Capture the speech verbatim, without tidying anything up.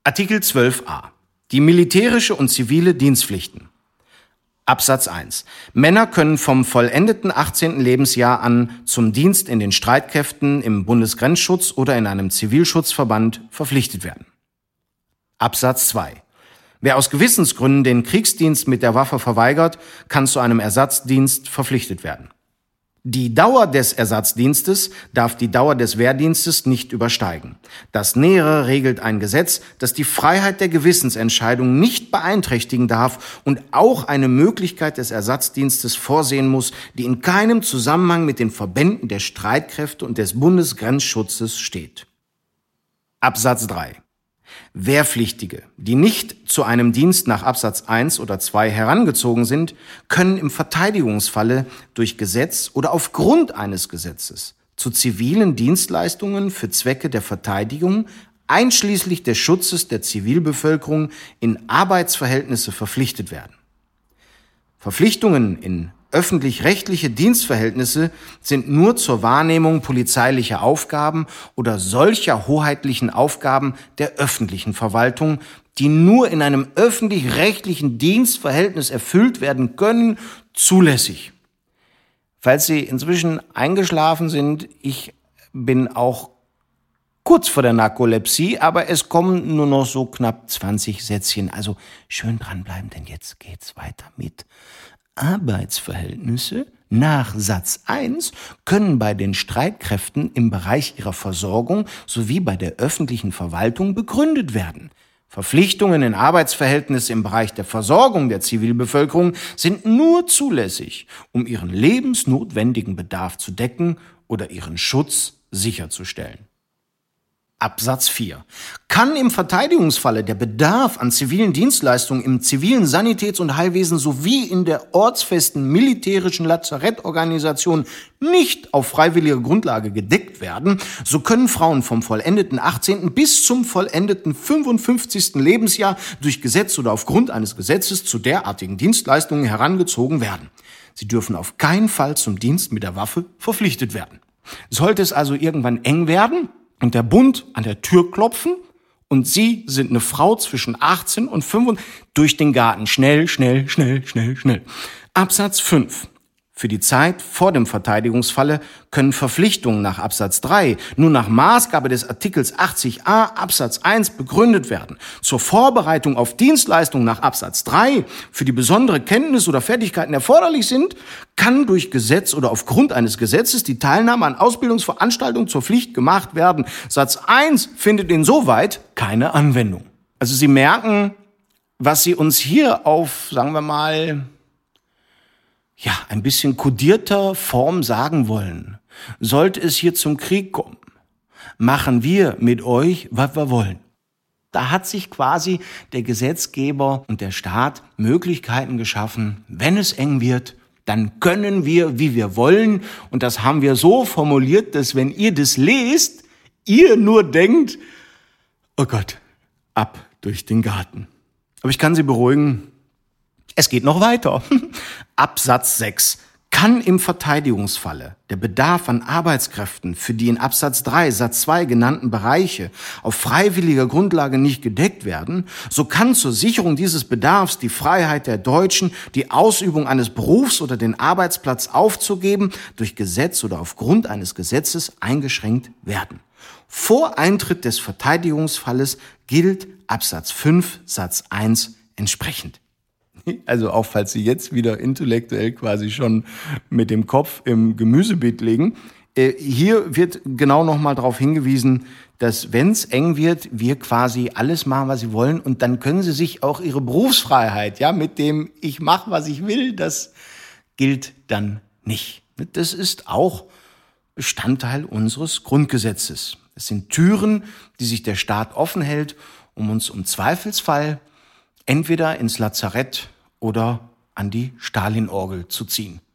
Artikel zwölf a. Die militärische und zivile Dienstpflichten. Absatz eins. Männer können vom vollendeten achtzehnten Lebensjahr an zum Dienst in den Streitkräften, im Bundesgrenzschutz oder in einem Zivilschutzverband verpflichtet werden. Absatz zwei. Wer aus Gewissensgründen den Kriegsdienst mit der Waffe verweigert, kann zu einem Ersatzdienst verpflichtet werden. Die Dauer des Ersatzdienstes darf die Dauer des Wehrdienstes nicht übersteigen. Das Nähere regelt ein Gesetz, das die Freiheit der Gewissensentscheidung nicht beeinträchtigen darf und auch eine Möglichkeit des Ersatzdienstes vorsehen muss, die in keinem Zusammenhang mit den Verbänden der Streitkräfte und des Bundesgrenzschutzes steht. Absatz drei. Wehrpflichtige, die nicht zu einem Dienst nach Absatz eins oder zwei herangezogen sind, können im Verteidigungsfalle durch Gesetz oder aufgrund eines Gesetzes zu zivilen Dienstleistungen für Zwecke der Verteidigung, einschließlich des Schutzes der Zivilbevölkerung, in Arbeitsverhältnisse verpflichtet werden. Verpflichtungen in öffentlich-rechtliche Dienstverhältnisse sind nur zur Wahrnehmung polizeilicher Aufgaben oder solcher hoheitlichen Aufgaben der öffentlichen Verwaltung, die nur in einem öffentlich-rechtlichen Dienstverhältnis erfüllt werden können, zulässig. Falls Sie inzwischen eingeschlafen sind, ich bin auch kurz vor der Narkolepsie, aber es kommen nur noch so knapp zwanzig Sätzchen. Also schön dranbleiben, denn jetzt geht's weiter mit Arbeitsverhältnisse nach Satz eins können bei den Streitkräften im Bereich ihrer Versorgung sowie bei der öffentlichen Verwaltung begründet werden. Verpflichtungen in Arbeitsverhältnisse im Bereich der Versorgung der Zivilbevölkerung sind nur zulässig, um ihren lebensnotwendigen Bedarf zu decken oder ihren Schutz sicherzustellen. Absatz vier. Kann im Verteidigungsfalle der Bedarf an zivilen Dienstleistungen im zivilen Sanitäts- und Heilwesen sowie in der ortsfesten militärischen Lazarettorganisation nicht auf freiwilliger Grundlage gedeckt werden, so können Frauen vom vollendeten achtzehnten bis zum vollendeten fünfundfünfzigsten Lebensjahr durch Gesetz oder aufgrund eines Gesetzes zu derartigen Dienstleistungen herangezogen werden. Sie dürfen auf keinen Fall zum Dienst mit der Waffe verpflichtet werden. Sollte es also irgendwann eng werden und der Bund an der Tür klopfen und Sie sind eine Frau zwischen achtzehn und fünfundfünfzig, durch den Garten, schnell, schnell, schnell, schnell, schnell. Absatz fünf. Für die Zeit vor dem Verteidigungsfalle können Verpflichtungen nach Absatz drei nur nach Maßgabe des Artikels achtzig a Absatz eins begründet werden. Zur Vorbereitung auf Dienstleistungen nach Absatz drei, für die besondere Kenntnis oder Fertigkeiten erforderlich sind, kann durch Gesetz oder aufgrund eines Gesetzes die Teilnahme an Ausbildungsveranstaltungen zur Pflicht gemacht werden. Satz eins findet insoweit keine Anwendung. Also Sie merken, was Sie uns hier auf, sagen wir mal, ja, ein bisschen kodierter Form sagen wollen. Sollte es hier zum Krieg kommen, machen wir mit euch, was wir wollen. Da hat sich quasi der Gesetzgeber und der Staat Möglichkeiten geschaffen, wenn es eng wird, dann können wir, wie wir wollen. Und das haben wir so formuliert, dass wenn ihr das lest, ihr nur denkt, oh Gott, ab durch den Garten. Aber ich kann Sie beruhigen, es geht noch weiter. Absatz sechs. Kann im Verteidigungsfalle der Bedarf an Arbeitskräften für die in Absatz drei Satz zwei genannten Bereiche auf freiwilliger Grundlage nicht gedeckt werden, so kann zur Sicherung dieses Bedarfs die Freiheit der Deutschen, die Ausübung eines Berufs oder den Arbeitsplatz aufzugeben, durch Gesetz oder aufgrund eines Gesetzes eingeschränkt werden. Vor Eintritt des Verteidigungsfalles gilt Absatz fünf Satz eins entsprechend. Also auch falls Sie jetzt wieder intellektuell quasi schon mit dem Kopf im Gemüsebeet liegen. Äh, hier wird genau nochmal darauf hingewiesen, dass wenn es eng wird, wir quasi alles machen, was Sie wollen. Und dann können Sie sich auch Ihre Berufsfreiheit, ja, mit dem ich mache, was ich will, das gilt dann nicht. Das ist auch Bestandteil unseres Grundgesetzes. Es sind Türen, die sich der Staat offen hält, um uns im Zweifelsfall entweder ins Lazarett oder an die Stalinorgel zu ziehen.